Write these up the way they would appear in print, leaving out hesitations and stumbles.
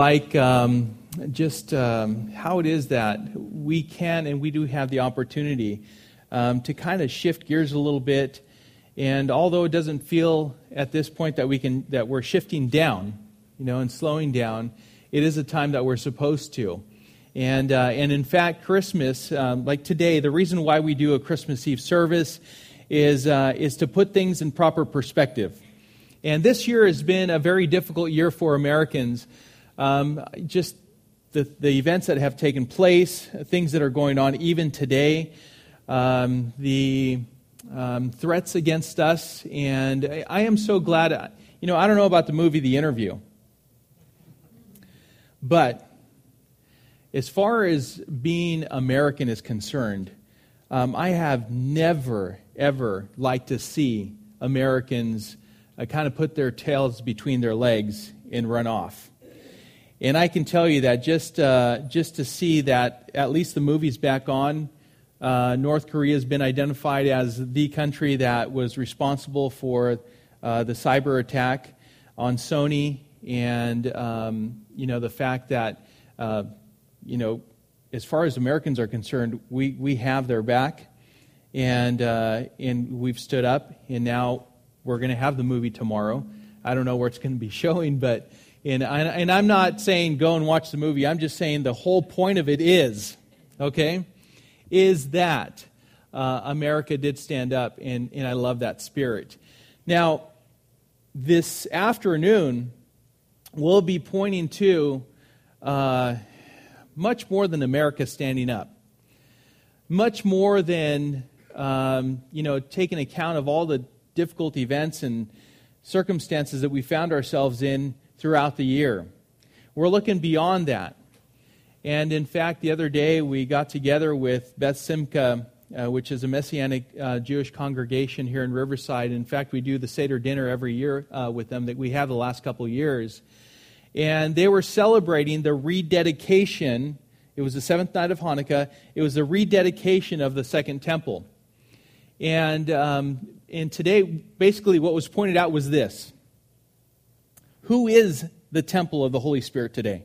like how it is that we can and we do have the opportunity to kind of shift gears a little bit. And although it doesn't feel at this point that we're shifting down, and slowing down, it is a time that we're supposed to. And in fact, Christmas, like today, the reason why we do a Christmas Eve service is to put things in proper perspective. And this year has been a very difficult year for Americans. Just the events that have taken place, things that are going on even today, the threats against us. And I am so glad, I don't know about the movie The Interview, but as far as being American is concerned, I have never, ever liked to see Americans kind of put their tails between their legs and run off. And I can tell you that just to see that at least the movie's back on, North Korea has been identified as the country that was responsible for the cyber attack on Sony, and the fact that as far as Americans are concerned, we have their back, and we've stood up, and now we're going to have the movie tomorrow. I don't know where it's going to be showing, but and I'm not saying go and watch the movie. I'm just saying the whole point of it is that America did stand up, and I love that spirit. Now, this afternoon, we'll be pointing to much more than America standing up. Much more than, taking account of all the difficult events and circumstances that we found ourselves in throughout the year. We're looking beyond that. And in fact, the other day we got together with Beth Simcha, which is a Messianic Jewish congregation here in Riverside. In fact, we do the Seder dinner every year with them that we have the last couple of years. And they were celebrating the rededication. It was the seventh night of Hanukkah. It was the rededication of the Second Temple. And today, basically what was pointed out was this. Who is the temple of the Holy Spirit today?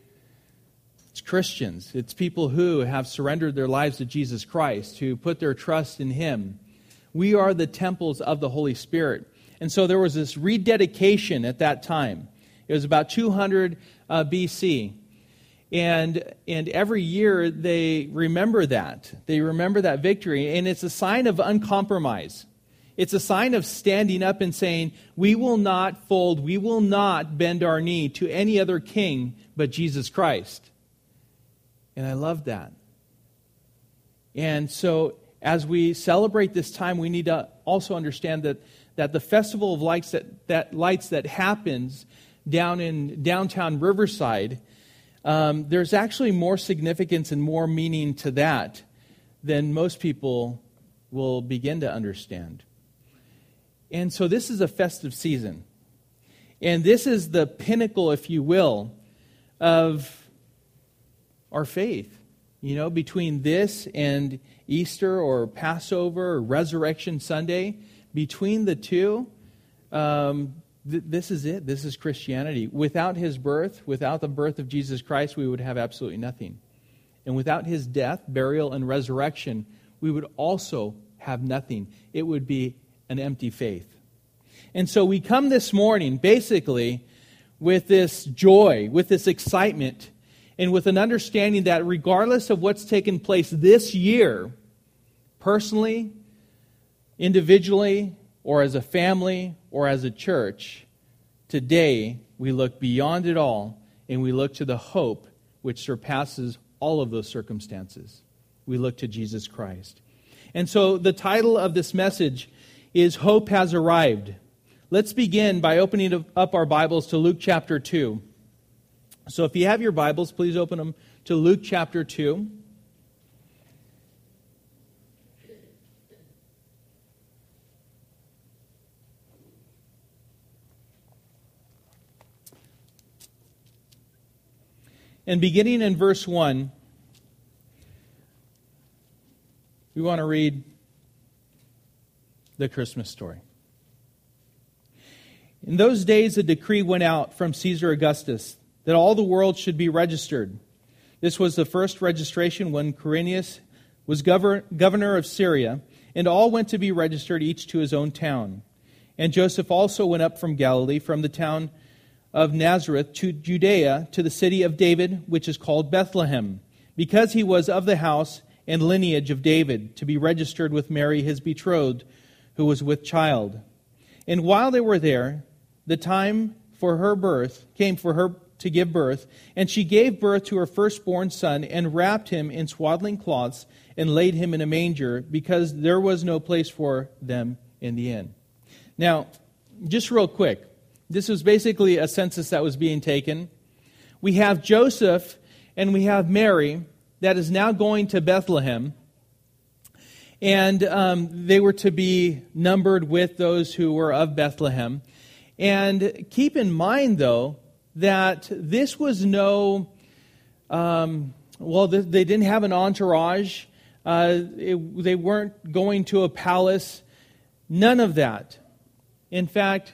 It's Christians. It's people who have surrendered their lives to Jesus Christ, who put their trust in Him. We are the temples of the Holy Spirit. And so there was this rededication at that time. It was about 200 BC. And every year they remember that. They remember that victory. And it's a sign of uncompromise. It's a sign of standing up and saying, we will not fold, we will not bend our knee to any other king but Jesus Christ. And I love that. And so as we celebrate this time, we need to also understand that the Festival of Lights that happens down in downtown Riverside, there's actually more significance and more meaning to that than most people will begin to understand. And so this is a festive season. And this is the pinnacle, if you will, of our faith. Between this and Easter or Passover or Resurrection Sunday, between the two, this is it. This is Christianity. Without His birth, without the birth of Jesus Christ, we would have absolutely nothing. And without His death, burial, and resurrection, we would also have nothing. It would be an empty faith. And so we come this morning, basically, with this joy, with this excitement, and with an understanding that regardless of what's taken place this year, personally, individually, or as a family, or as a church, today we look beyond it all and we look to the hope which surpasses all of those circumstances. We look to Jesus Christ. And so the title of this message is Hope Has Arrived. Let's begin by opening up our Bibles to Luke chapter 2. So if you have your Bibles, please open them to Luke chapter 2. And beginning in verse 1, we want to read the Christmas story. In those days, a decree went out from Caesar Augustus that all the world should be registered. This was the first registration when Quirinius was governor of Syria, and all went to be registered, each to his own town. And Joseph also went up from Galilee, from the town of Nazareth to Judea, to the city of David, which is called Bethlehem, because he was of the house and lineage of David, to be registered with Mary his betrothed, who was with child. And while they were there, the time for her birth came for her to give birth, and she gave birth to her firstborn son, and wrapped him in swaddling cloths, and laid him in a manger, because there was no place for them in the inn. Now, just real quick, this was basically a census that was being taken. We have Joseph and we have Mary that is now going to Bethlehem, and they were to be numbered with those who were of Bethlehem. And keep in mind, though, that this was no, they didn't have an entourage. They weren't going to a palace. None of that. In fact,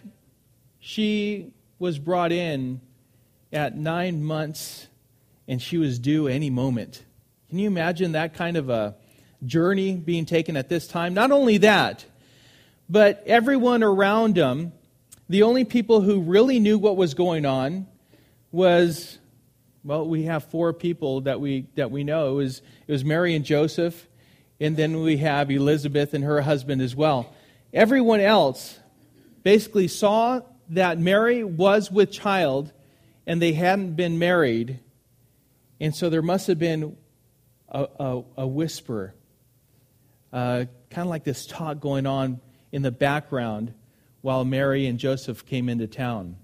she was brought in at 9 months, and she was due any moment. Can you imagine that kind of a journey being taken at this time? Not only that, but everyone around them, the only people who really knew what was going on was, we have 4 people that we know. It was Mary and Joseph, and then we have Elizabeth and her husband as well. Everyone else basically saw that Mary was with child, and they hadn't been married, and so there must have been a whisper, kind of like this talk going on in the background while Mary and Joseph came into town.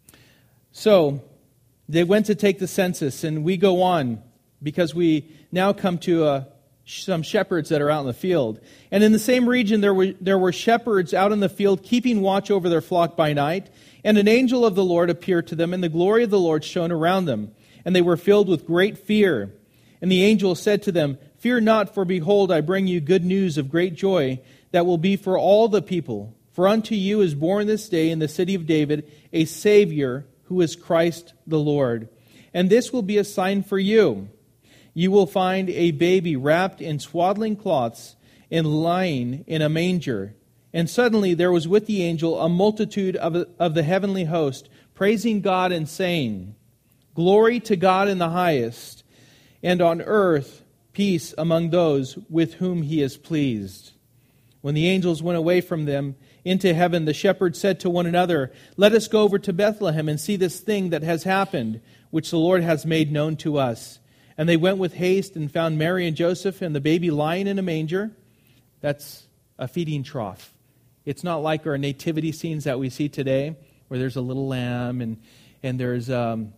So they went to take the census, and we go on because we now come to some shepherds that are out in the field. And in the same region there were shepherds out in the field keeping watch over their flock by night. And an angel of the Lord appeared to them, and the glory of the Lord shone around them. And they were filled with great fear. And the angel said to them, "Fear not, for behold, I bring you good news of great joy that will be for all the people. For unto you is born this day in the city of David a Savior, who is Christ the Lord. And this will be a sign for you. You will find a baby wrapped in swaddling cloths and lying in a manger." And suddenly there was with the angel a multitude of the heavenly host, praising God and saying, "Glory to God in the highest, and on earth peace among those with whom he is pleased." When the angels went away from them into heaven, the shepherds said to one another, "Let us go over to Bethlehem and see this thing that has happened, which the Lord has made known to us." And they went with haste and found Mary and Joseph and the baby lying in a manger. That's a feeding trough. It's not like our nativity scenes that we see today, where there's a little lamb and there's some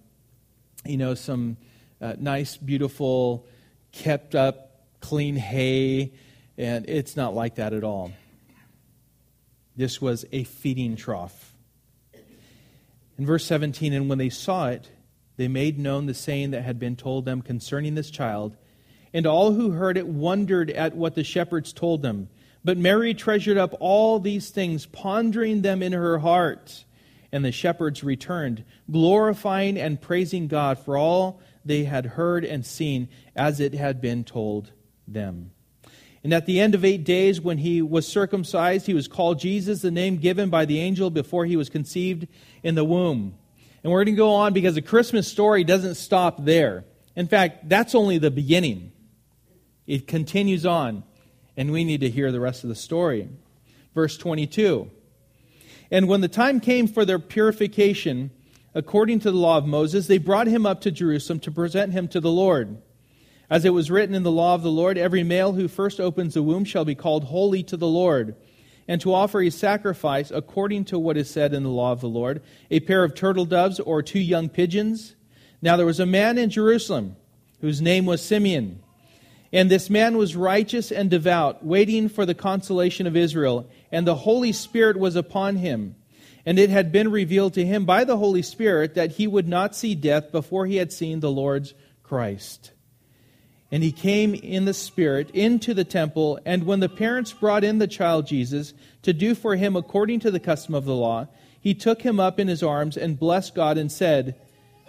nice, beautiful, kept up, clean hay, and it's not like that at all. This was a feeding trough. In verse 17, "And when they saw it, they made known the saying that had been told them concerning this child. And all who heard it wondered at what the shepherds told them. But Mary treasured up all these things, pondering them in her heart. And the shepherds returned, glorifying and praising God for all they had heard and seen, as it had been told them. And at the end of 8 days, when he was circumcised, he was called Jesus, the name given by the angel before he was conceived in the womb." And we're going to go on because the Christmas story doesn't stop there. In fact, that's only the beginning. It continues on, and we need to hear the rest of the story. Verse 22. "And when the time came for their purification, according to the law of Moses, they brought him up to Jerusalem to present him to the Lord. As it was written in the law of the Lord, every male who first opens the womb shall be called holy to the Lord. And to offer a sacrifice according to what is said in the law of the Lord, a pair of turtle doves or 2 young pigeons. Now there was a man in Jerusalem whose name was Simeon. And this man was righteous and devout, waiting for the consolation of Israel. And the Holy Spirit was upon him. And it had been revealed to him by the Holy Spirit that he would not see death before he had seen the Lord's Christ. And he came in the Spirit into the temple, and when the parents brought in the child Jesus to do for him according to the custom of the law, he took him up in his arms and blessed God and said,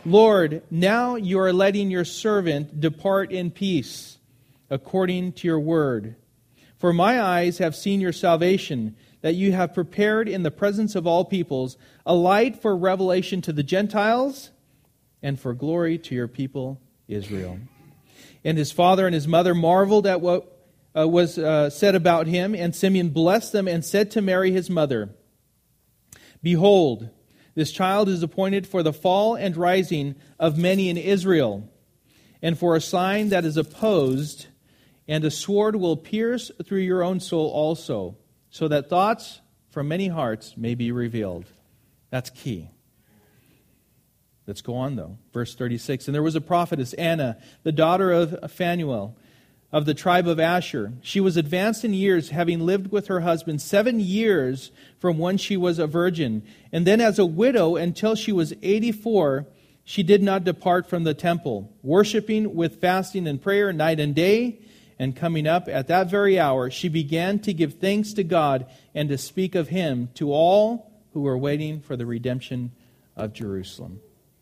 Lord, now you are letting your servant depart in peace, according to your word. For my eyes have seen your salvation, that you have prepared in the presence of all peoples a light for revelation to the Gentiles and for glory to your people Israel. And his father and his mother marveled at what was said about him, and Simeon blessed them and said to Mary his mother, Behold, this child is appointed for the fall and rising of many in Israel, and for a sign that is opposed, and a sword will pierce through your own soul also, so that thoughts from many hearts may be revealed. That's key. Let's go on, though. Verse 36, And there was a prophetess, Anna, the daughter of Phanuel, of the tribe of Asher. She was advanced in years, having lived with her husband 7 years from when she was a virgin. And then as a widow until she was 84, she did not depart from the temple, worshiping with fasting and prayer night and day. And coming up at that very hour, she began to give thanks to God and to speak of Him to all who were waiting for the redemption of Jerusalem.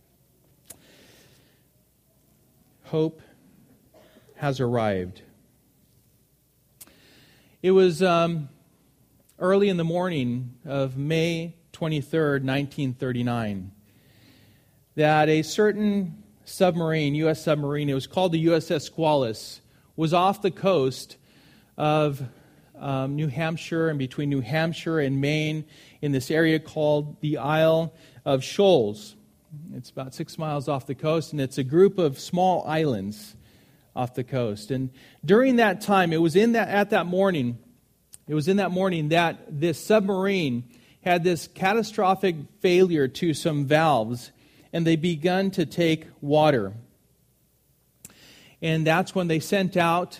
Hope has arrived. It was early in the morning of May 23rd, 1939, that a certain submarine, U.S. submarine, it was called the USS Squalus, was off the coast of New Hampshire and between New Hampshire and Maine in this area called the Isle of Shoals. It's about 6 miles off the coast, and it's a group of small islands off the coast. And during that time, it was in that morning that this submarine had this catastrophic failure to some valves, and they begun to take water. And that's when they sent out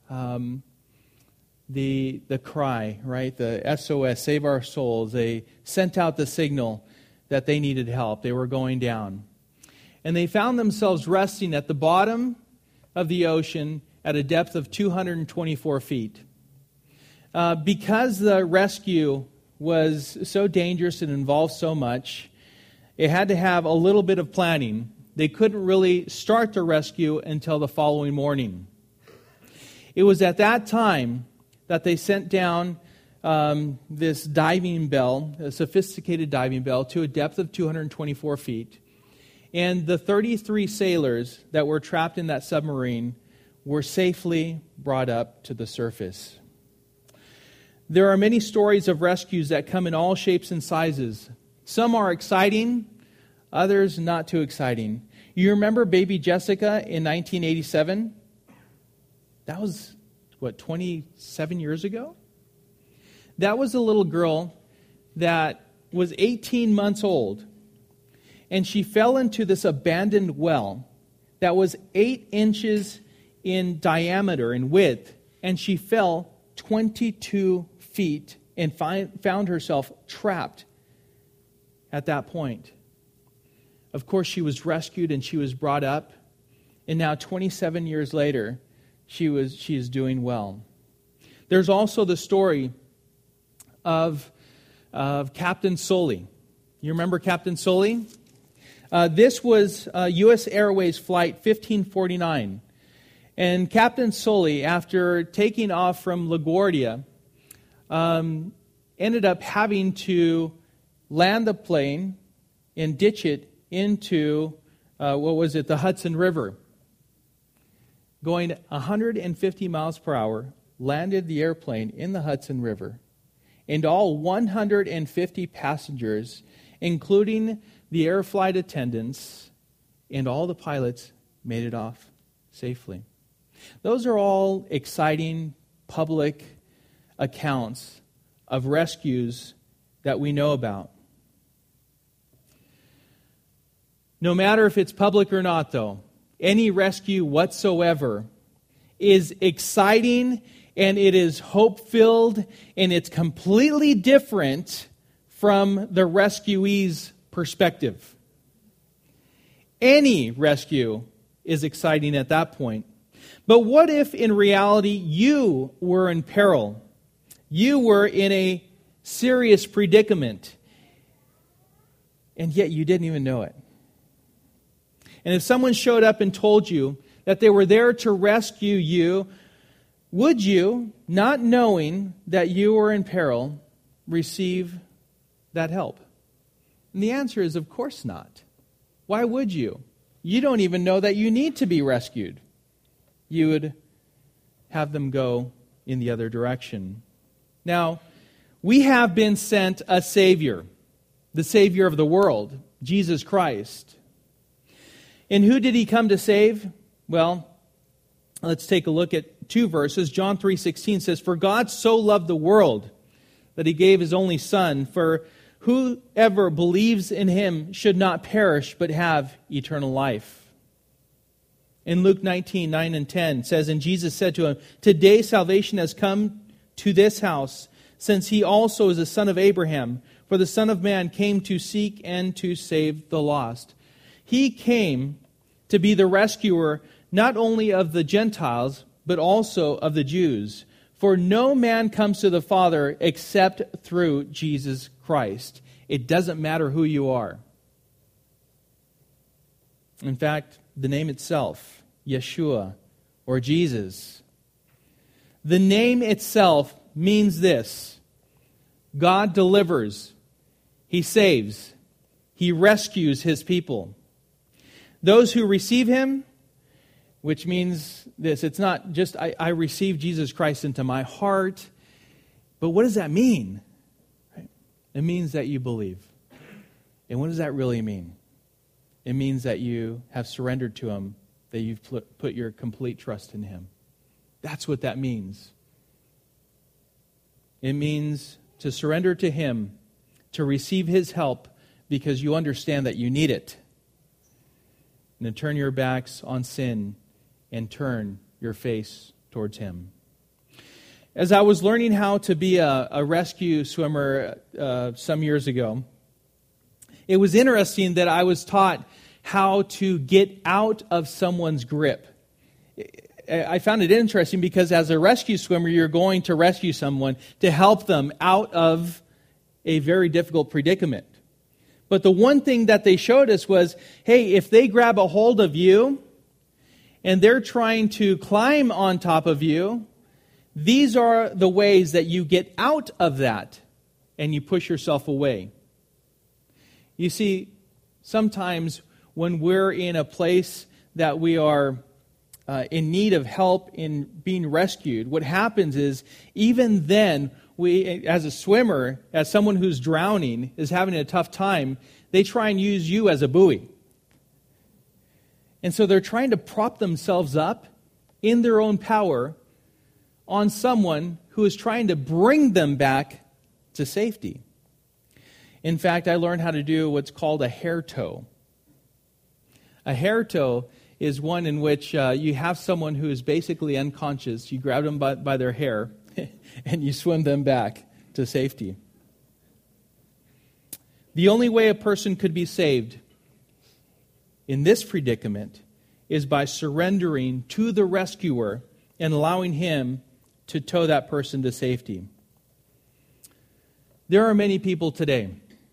the cry, right? The SOS, Save Our Souls. They sent out the signal that they needed help. They were going down. And they found themselves resting at the bottom of the ocean at a depth of 224 feet. Because the rescue was so dangerous and involved so much, it had to have a little bit of planning. They couldn't really start the rescue until the following morning. It was at that time that they sent down this diving bell, a sophisticated diving bell, to a depth of 224 feet. And the 33 sailors that were trapped in that submarine were safely brought up to the surface. There are many stories of rescues that come in all shapes and sizes. Some are exciting, others not too exciting. You remember baby Jessica in 1987? That was, 27 years ago? That was a little girl that was 18 months old, and she fell into this abandoned well that was 8 inches in diameter and width, and she fell 22 feet and found herself trapped at that point. Of course, she was rescued and she was brought up, and now 27 years later, she is doing well. There's also the story of Captain Sully. You remember Captain Sully? This was U.S. Airways Flight 1549. And Captain Sully, after taking off from LaGuardia, ended up having to land the plane and ditch it into, the Hudson River. Going 150 miles per hour, landed the airplane in the Hudson River. And all 150 passengers, including the air flight attendants and all the pilots, made it off safely. Those are all exciting public accounts of rescues that we know about. No matter if it's public or not, though, any rescue whatsoever is exciting, and it is hope-filled, and it's completely different from the rescuee's perspective. Any rescue is exciting at that point. But what if in reality you were in peril? You were in a serious predicament, and yet you didn't even know it. And if someone showed up and told you that they were there to rescue you, would you, not knowing that you were in peril, receive that help? And the answer is, of course not. Why would you? You don't even know that you need to be rescued. You would have them go in the other direction. Now, we have been sent a Savior, the Savior of the world, Jesus Christ. And who did He come to save? Well, let's take a look at 2 verses. John 3:16 says, "For God so loved the world that He gave His only Son, for whoever believes in Him should not perish but have eternal life." In Luke 19:9 and 10 says, "And Jesus said to him, Today salvation has come to this house, since he also is a son of Abraham. For the Son of Man came to seek and to save the lost." He came to be the rescuer not only of the Gentiles, but also of the Jews. For no man comes to the Father except through Jesus Christ. It doesn't matter who you are. In fact, the name itself, Yeshua, or Jesus, the name itself means this: God delivers, He saves, He rescues His people. Those who receive Him, which means this, it's not just I receive Jesus Christ into my heart, but what does that mean? It means that you believe. And what does that really mean? It means that you have surrendered to Him, that you've put your complete trust in Him. That's what that means. It means to surrender to Him, to receive His help because you understand that you need it, and to turn your backs on sin and turn your face towards Him. As I was learning how to be a rescue swimmer some years ago, it was interesting that I was taught how to get out of someone's grip. I found it interesting because as a rescue swimmer, you're going to rescue someone to help them out of a very difficult predicament. But the one thing that they showed us was, hey, if they grab a hold of you and they're trying to climb on top of you, these are the ways that you get out of that and you push yourself away. You see, sometimes when we're in a place that we are in need of help in being rescued, what happens is, even then, we, as a swimmer, as someone who's drowning, is having a tough time, they try and use you as a buoy. And so they're trying to prop themselves up in their own power on someone who is trying to bring them back to safety. In fact, I learned how to do what's called a hair tow. A hair tow is one in which you have someone who is basically unconscious. You grab them by their hair and you swim them back to safety. The only way a person could be saved in this predicament is by surrendering to the rescuer and allowing him to tow that person to safety. There are many people today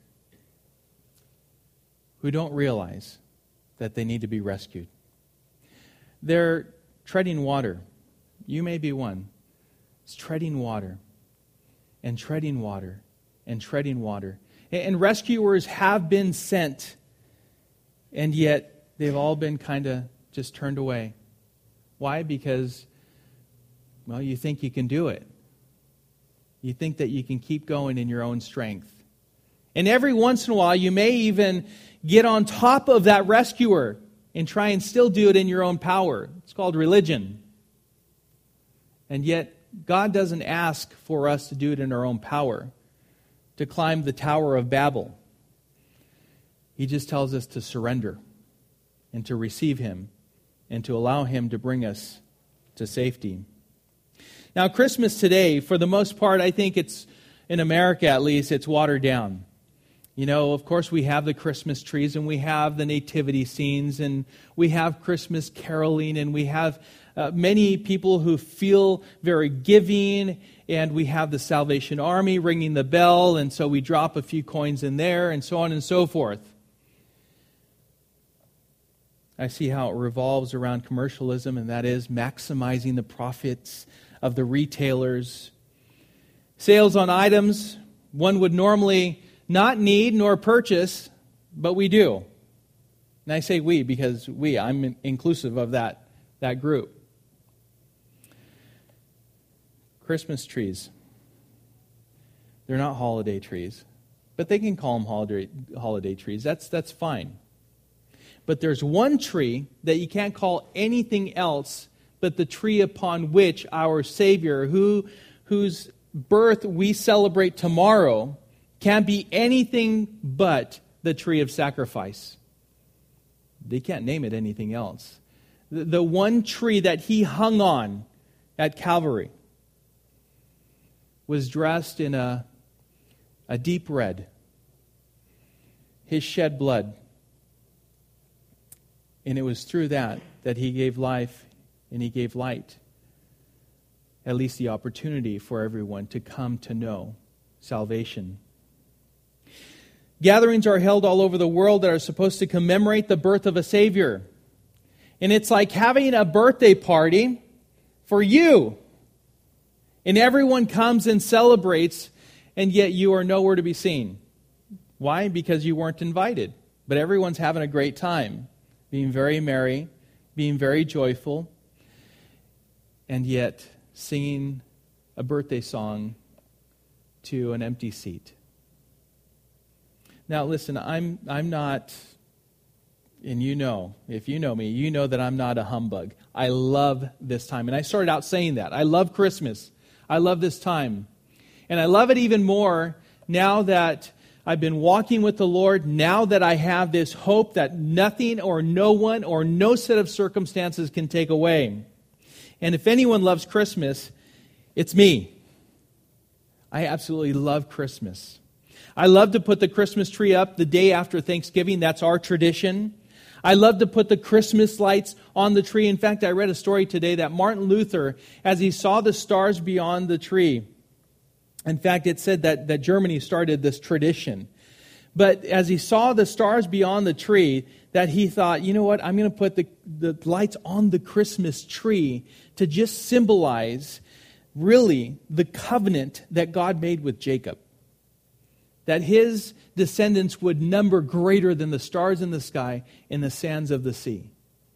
who don't realize that they need to be rescued. They're treading water. You may be one. It's treading water and treading water and treading water. And rescuers have been sent, and yet they've all been kind of just turned away. Why? Because, well, you think you can do it. You think that you can keep going in your own strength. And every once in a while, you may even get on top of that rescuer and try and still do it in your own power. It's called religion. And yet, God doesn't ask for us to do it in our own power, to climb the Tower of Babel. He just tells us to surrender and to receive Him and to allow Him to bring us to safety. Now, Christmas today, for the most part, I think it's, in America at least, it's watered down. You know, of course, we have the Christmas trees, and we have the nativity scenes, and we have Christmas caroling, and we have many people who feel very giving, and we have the Salvation Army ringing the bell, and so we drop a few coins in there, and so on and so forth. I see how it revolves around commercialism, and that is maximizing the profits of the retailers. Sales on items one would normally not need nor purchase, but we do. And I say we because I'm inclusive of that group. Christmas trees. They're not holiday trees, but they can call them holiday trees. That's fine. But there's one tree that you can't call anything else but the tree upon which our Savior, whose birth we celebrate tomorrow, can't be anything but the tree of sacrifice. They can't name it anything else. The one tree that he hung on at Calvary was dressed in a deep red. His shed blood. And it was through that he gave life and he gave light. At least the opportunity for everyone to come to know salvation. Gatherings are held all over the world that are supposed to commemorate the birth of a Savior. And it's like having a birthday party for you. And everyone comes and celebrates, and yet you are nowhere to be seen. Why? Because you weren't invited. But everyone's having a great time, being very merry, being very joyful, and yet singing a birthday song to an empty seat. Now listen, I'm not, and you know, if you know me, you know that I'm not a humbug. I love this time. And I started out saying that. I love Christmas. I love this time. And I love it even more now that I've been walking with the Lord, now that I have this hope that nothing or no one or no set of circumstances can take away. And if anyone loves Christmas, it's me. I absolutely love Christmas. I love to put the Christmas tree up the day after Thanksgiving. That's our tradition. I love to put the Christmas lights on the tree. In fact, I read a story today that Martin Luther, as he saw the stars beyond the tree, in fact, it said that Germany started this tradition. But as he saw the stars beyond the tree, that he thought, you know what, I'm going to put the lights on the Christmas tree to just symbolize, really, the covenant that God made with Jacob. That his descendants would number greater than the stars in the sky and the sands of the sea.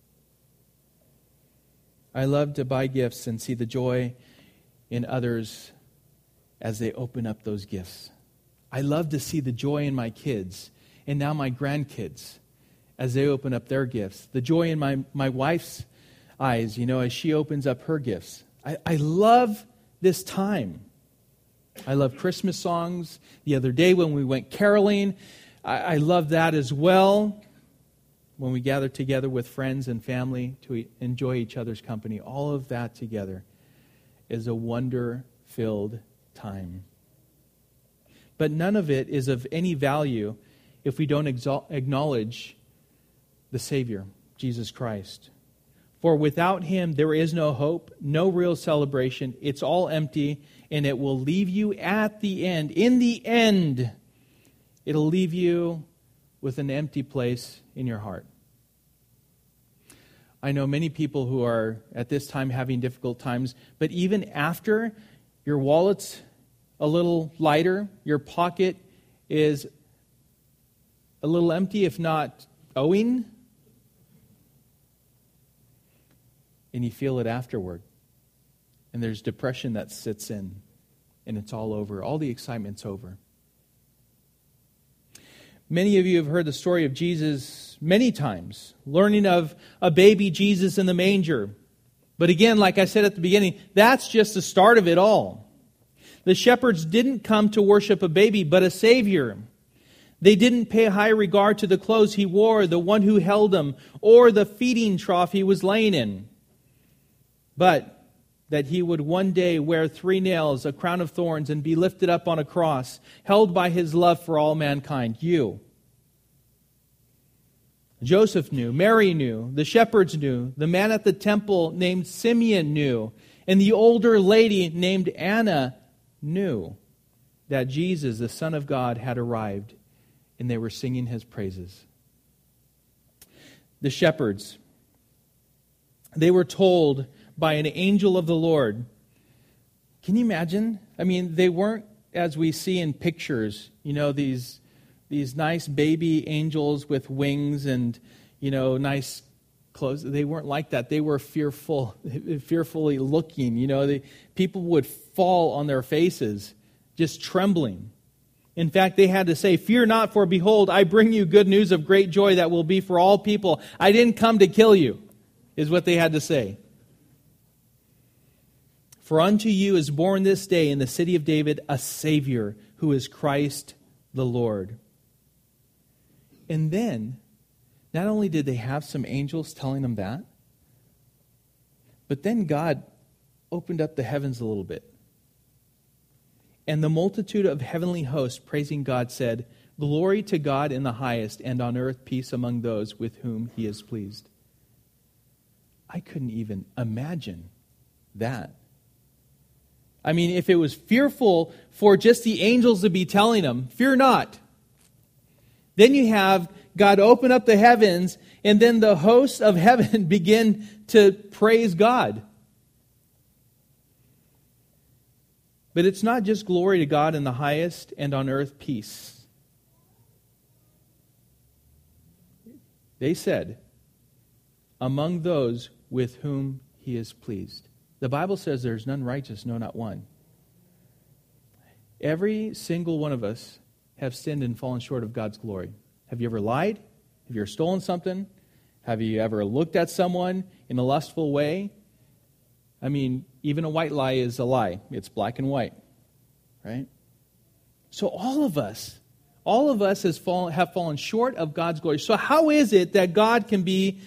I love to buy gifts and see the joy in others as they open up those gifts. I love to see the joy in my kids and now my grandkids as they open up their gifts. The joy in my wife's eyes, as she opens up her gifts. I love this time. I love Christmas songs. The other day when we went caroling, I love that as well. When we gather together with friends and family to enjoy each other's company, all of that together is a wonder-filled time. But none of it is of any value if we don't acknowledge the Savior, Jesus Christ. For without Him, there is no hope, no real celebration. It's all empty, and it will leave you at the end. In the end, it'll leave you with an empty place in your heart. I know many people who are at this time having difficult times, but even after your wallet's a little lighter, your pocket is a little empty, if not owing, and you feel it afterward. And there's depression that sits in, and it's all over. All the excitement's over. Many of you have heard the story of Jesus many times, learning of a baby Jesus in the manger. But again, like I said at the beginning, that's just the start of it all. The shepherds didn't come to worship a baby, but a Savior. They didn't pay high regard to the clothes He wore, the one who held Him, or the feeding trough He was laying in. But that He would one day wear 3 nails, a crown of thorns, and be lifted up on a cross, held by His love for all mankind. You. Joseph knew, Mary knew, the shepherds knew, the man at the temple named Simeon knew, and the older lady named Anna knew that Jesus, the Son of God, had arrived, and they were singing His praises. the shepherds. They were told by an angel of the Lord. Can you imagine? I mean, they weren't, as we see in pictures, these nice baby angels with wings and, nice clothes. They weren't like that. They were fearfully looking. People would fall on their faces, just trembling. In fact, they had to say, "Fear not, for behold, I bring you good news of great joy that will be for all people. I didn't come to kill you," is what they had to say. "For unto you is born this day in the city of David a Savior, who is Christ the Lord." And then, not only did they have some angels telling them that, but then God opened up the heavens a little bit. And the multitude of heavenly hosts praising God said, "Glory to God in the highest, and on earth peace among those with whom He is pleased." I couldn't even imagine that. I mean, if it was fearful for just the angels to be telling them, "Fear not," then you have God open up the heavens, and then the hosts of heaven begin to praise God. But it's not just glory to God in the highest and on earth peace. They said, among those with whom He is pleased. The Bible says there's none righteous, no, not one. Every single one of us have sinned and fallen short of God's glory. Have you ever lied? Have you ever stolen something? Have you ever looked at someone in a lustful way? I mean, even a white lie is a lie. It's black and white, right? So all of us have fallen short of God's glory. So how is it that God can be,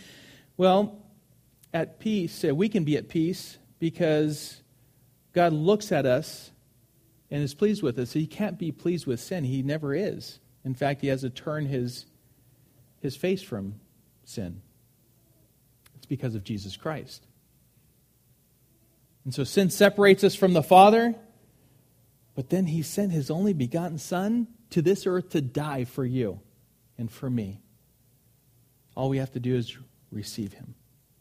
at peace? We can be at peace because God looks at us and is pleased with us. He can't be pleased with sin. He never is. In fact, He has to turn His face from sin. It's because of Jesus Christ. And so sin separates us from the Father, but then He sent His only begotten Son to this earth to die for you and for me. All we have to do is receive Him.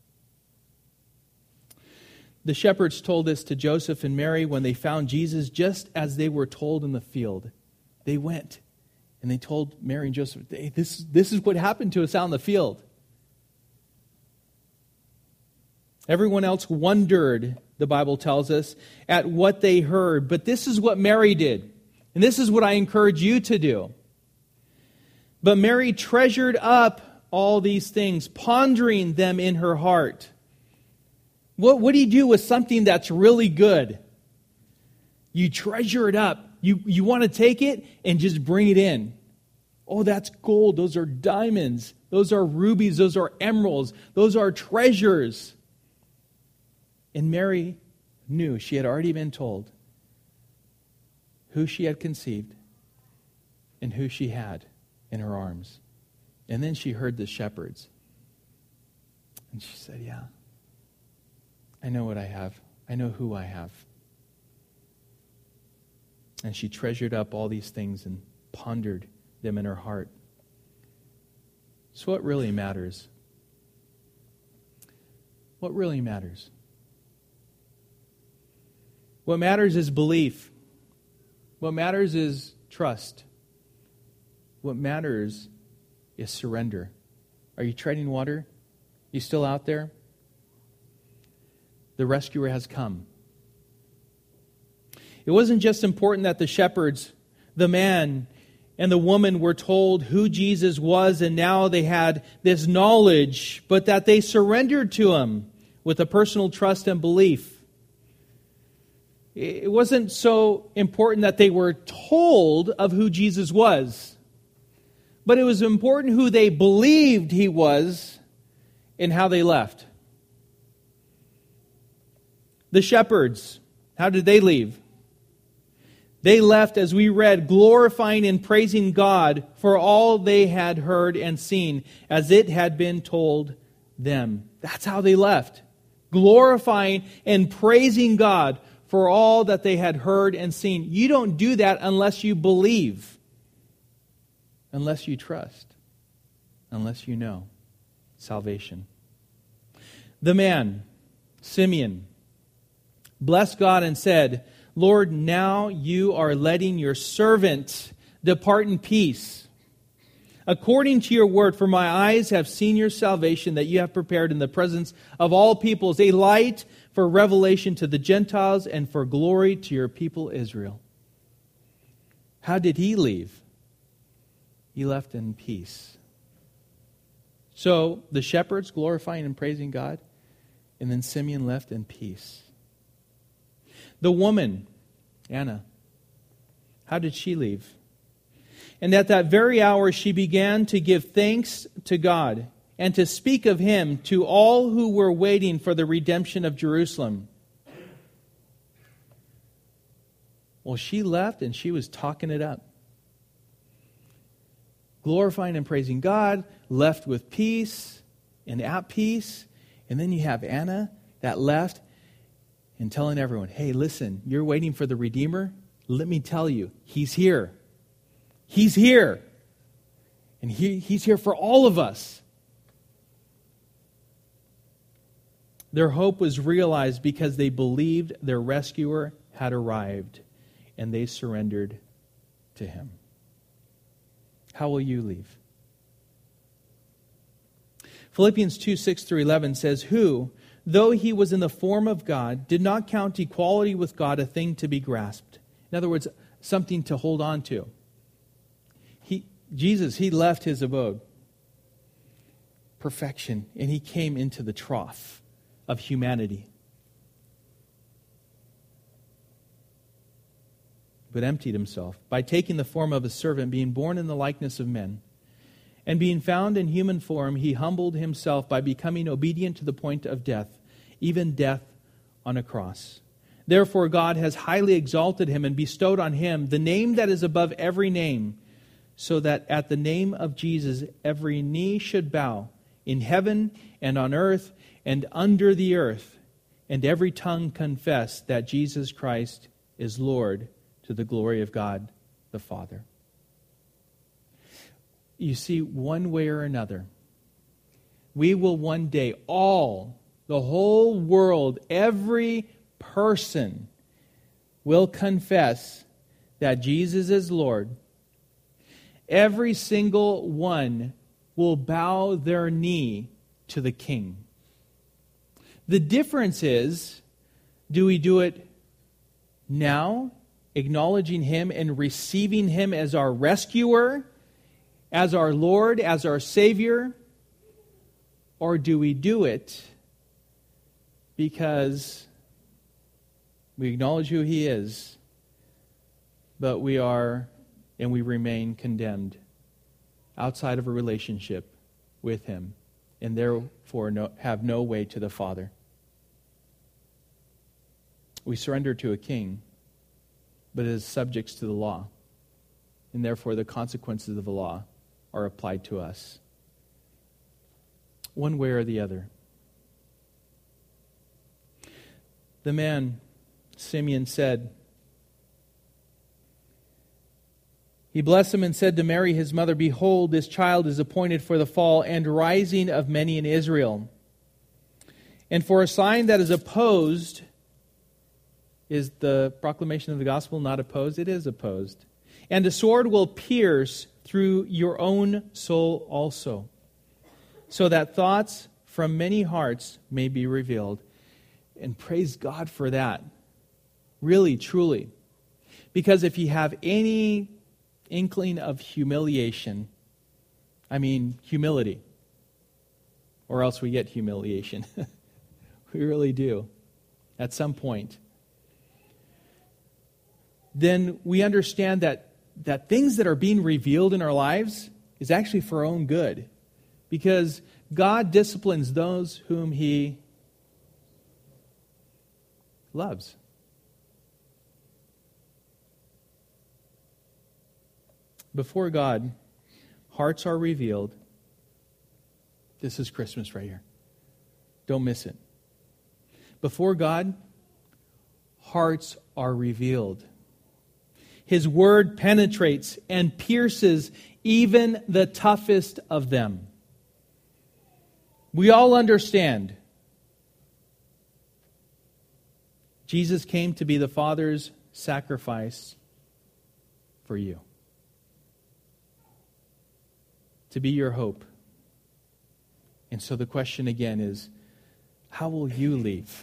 The shepherds told this to Joseph and Mary when they found Jesus, just as they were told in the field. They went and they told Mary and Joseph, "Hey, this is what happened to us out in the field." Everyone else wondered, the Bible tells us, at what they heard. But this is what Mary did. And this is what I encourage you to do. But Mary treasured up all these things, pondering them in her heart. What do you do with something that's really good? You treasure it up. You want to take it and just bring it in. Oh, that's gold. Those are diamonds. Those are rubies. Those are emeralds. Those are treasures. And Mary knew, she had already been told who she had conceived and who she had in her arms. And then she heard the shepherds. And she said, "Yeah, I know what I have. I know who I have." And she treasured up all these things and pondered them in her heart. So what really matters? What really matters? What matters is belief. What matters is trust. What matters is surrender. Are you treading water? You still out there? The rescuer has come. It wasn't just important that the shepherds, the man and the woman, were told who Jesus was, and now they had this knowledge, but that they surrendered to Him with a personal trust and belief. It wasn't so important that they were told of who Jesus was, but it was important who they believed He was and how they left. The shepherds, how did they leave? They left, as we read, glorifying and praising God for all they had heard and seen, as it had been told them. That's how they left. Glorifying and praising God for all that they had heard and seen. You don't do that unless you believe, unless you trust, unless you know. salvation. The man, Simeon, blessed God and said, Lord, now you are letting your servant depart in peace, according to your word, for my eyes have seen your salvation that you have prepared in the presence of all peoples, a light for revelation to the Gentiles and for glory to your people Israel. How did he leave? He left in peace. So the shepherds glorifying and praising God, and then Simeon left in peace. The woman, Anna, how did she leave? And at that very hour she began to give thanks to God and to speak of Him to all who were waiting for the redemption of Jerusalem. Well, she left and she was talking it up. Glorifying and praising God, left with peace and at peace. And then you have Anna that left and telling everyone, hey, listen, you're waiting for the Redeemer? Let me tell you, He's here. He's here. And He's here for all of us. Their hope was realized because they believed their rescuer had arrived, and they surrendered to Him. How will you leave? Philippians 2:6-11 says, who, though He was in the form of God, did not count equality with God a thing to be grasped. In other words, something to hold on to. Jesus, He left His abode, perfection, and He came into the trough of humanity. But emptied Himself by taking the form of a servant, being born in the likeness of men. And being found in human form, He humbled Himself by becoming obedient to the point of death, even death on a cross. Therefore God has highly exalted Him and bestowed on Him the name that is above every name, so that at the name of Jesus every knee should bow, in heaven and on earth and under the earth, and every tongue confess that Jesus Christ is Lord, to the glory of God the Father. You see, one way or another, we will one day the whole world, every person will confess that Jesus is Lord. Every single one will bow their knee to the King. The difference is, do we do it now, acknowledging Him and receiving Him as our rescuer, as our Lord, as our Savior? Or do we do it because we acknowledge who He is, but we remain condemned outside of a relationship with Him, and therefore have no way to the Father? We surrender to a king, but as subjects to the law, and therefore the consequences of the law are applied to us. One way or the other. The man, Simeon, said, he blessed him and said to Mary his mother, behold, this child is appointed for the fall and rising of many in Israel. And for a sign that is opposed. Is the proclamation of the gospel not opposed? It is opposed. And a sword will pierce through your own soul also, so that thoughts from many hearts may be revealed. And praise God for that. Really, truly. Because if you have any inkling of humiliation, humility, or else we get humiliation. We really do, at some point. Then we understand that things that are being revealed in our lives is actually for our own good. Because God disciplines those whom He loves. Before God, hearts are revealed. This is Christmas right here. Don't miss it. Before God, hearts are revealed. His word penetrates and pierces even the toughest of them. We all understand. Jesus came to be the Father's sacrifice for you. To be your hope. And so the question again is, how will you leave?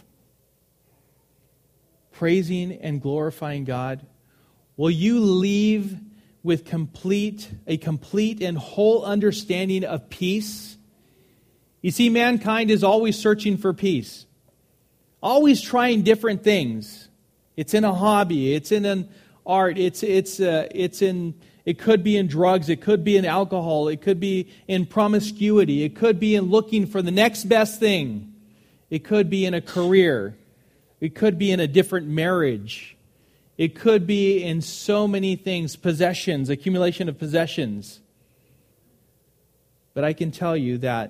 Praising and glorifying God? Will you leave with a complete and whole understanding of peace? You see, mankind is always searching for peace. Always trying different things. It's in a hobby. It's in an art. It could be in drugs. It could be in alcohol. It could be in promiscuity. It could be in looking for the next best thing. It could be in a career. It could be in a different marriage. It could be in so many things, possessions, accumulation of possessions. But I can tell you that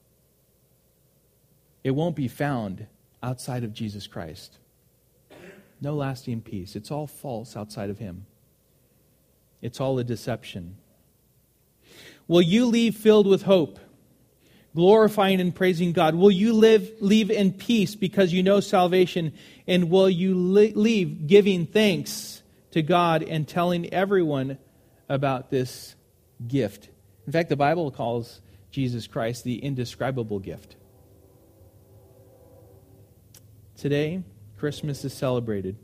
it won't be found outside of Jesus Christ. No lasting peace. It's all false outside of Him. It's all a deception. Will you leave filled with hope, glorifying and praising God? Will you leave in peace because you know salvation? And will you leave giving thanks to God and telling everyone about this gift? In fact, the Bible calls Jesus Christ the indescribable gift. Today, Christmas is celebrated.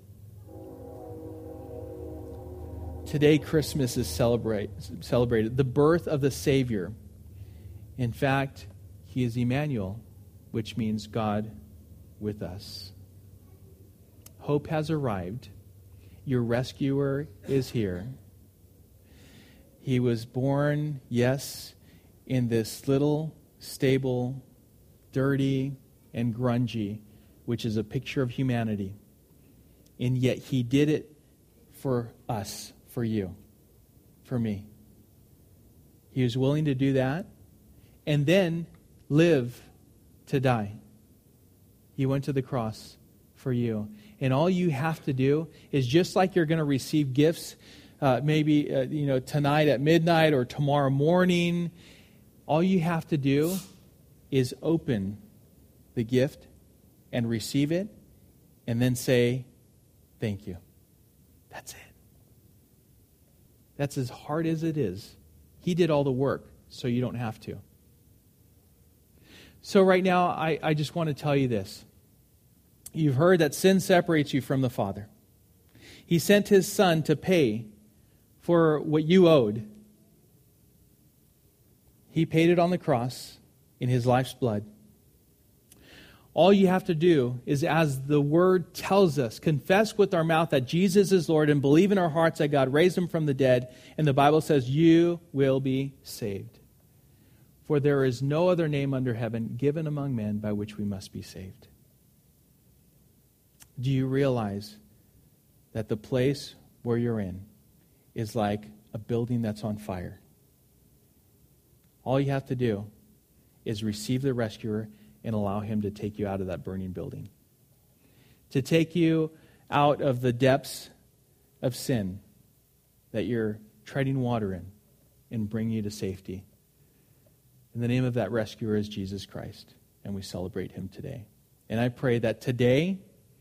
Today, Christmas is celebrated. The birth of the Savior. In fact, He is Emmanuel, which means God with us. Hope has arrived. Your rescuer is here. He was born, yes, in this little stable, dirty and grungy, which is a picture of humanity. And yet He did it for us, for you, for me. He was willing to do that and then live to die. He went to the cross for you. And all you have to do is, just like you're going to receive gifts, maybe tonight at midnight or tomorrow morning, all you have to do is open the gift and receive it, and then say, thank you. That's it. That's as hard as it is. He did all the work, so you don't have to. So right now, I just want to tell you this. You've heard that sin separates you from the Father. He sent His Son to pay for what you owed. He paid it on the cross in His life's blood. All you have to do is, as the Word tells us, confess with our mouth that Jesus is Lord and believe in our hearts that God raised Him from the dead. And the Bible says you will be saved. For there is no other name under heaven given among men by which we must be saved. Do you realize that the place where you're in is like a building that's on fire? All you have to do is receive the rescuer and allow Him to take you out of that burning building. To take you out of the depths of sin that you're treading water in and bring you to safety. And the name of that rescuer is Jesus Christ, and we celebrate Him today. And I pray that today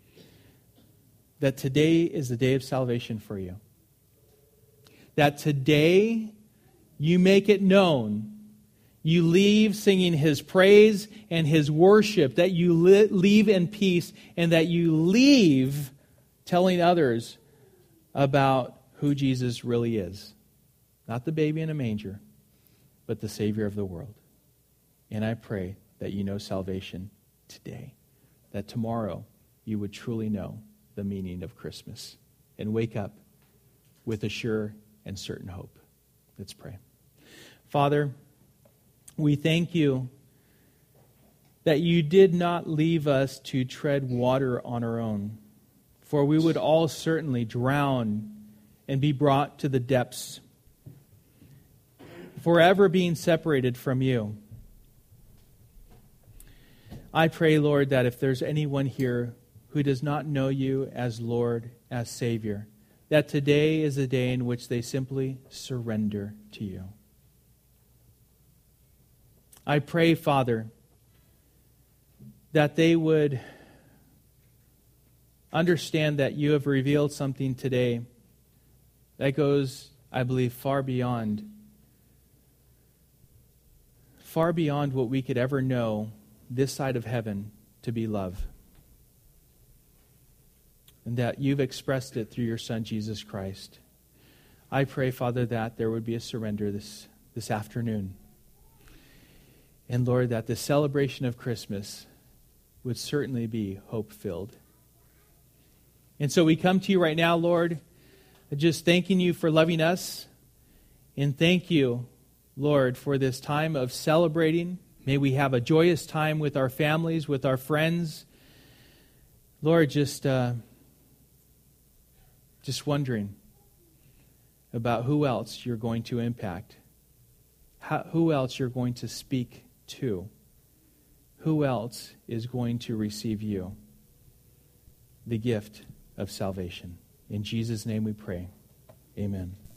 is the day of salvation for you. That today you make it known. You leave singing His praise and His worship, that you leave in peace, and that you leave telling others about who Jesus really is. Not the baby in a manger, but the Savior of the world. And I pray that you know salvation today, that tomorrow you would truly know the meaning of Christmas and wake up with a sure and certain hope. Let's pray. Father, we thank You that You did not leave us to tread water on our own, for we would all certainly drown and be brought to the depths, forever being separated from You. I pray, Lord, that if there's anyone here who does not know You as Lord, as Savior, that today is a day in which they simply surrender to You. I pray, Father, that they would understand that you have revealed something today that goes, I believe, far beyond what we could ever know this side of heaven to be love. And that you've expressed it through your Son, Jesus Christ. I pray, Father, that there would be a surrender this afternoon. And Lord, that the celebration of Christmas would certainly be hope-filled. And so we come to you right now, Lord, just thanking you for loving us. And thank you, Lord, for this time of celebrating. May we have a joyous time with our families, with our friends. Lord, just wondering about who else you're going to impact, who else you're going to speak to, who else is going to receive you, the gift of salvation. In Jesus' name we pray. Amen.